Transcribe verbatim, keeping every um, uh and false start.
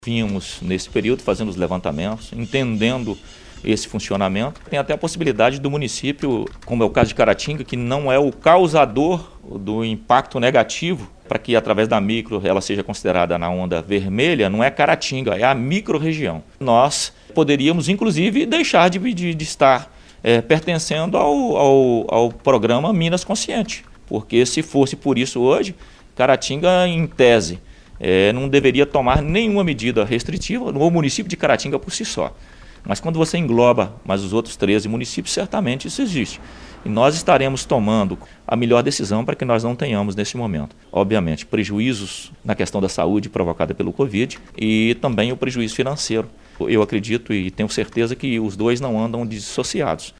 Vimos nesse período fazendo os levantamentos, entendendo esse funcionamento. Tem até a possibilidade do município, como é o caso de Caratinga, que não é o causador do impacto negativo, para que através da micro ela seja considerada na onda vermelha, não é Caratinga, é a micro-região. Nós poderíamos, inclusive, deixar de, de, de estar é, pertencendo ao, ao, ao programa Minas Consciente, porque se fosse por isso hoje, Caratinga, em tese, É, não deveria tomar nenhuma medida restritiva no município de Caratinga por si só. Mas quando você engloba mais os outros treze municípios, certamente isso existe. E nós estaremos tomando a melhor decisão para que nós não tenhamos, nesse momento, obviamente, prejuízos na questão da saúde provocada pelo Covid e também o prejuízo financeiro. Eu acredito e tenho certeza que os dois não andam dissociados.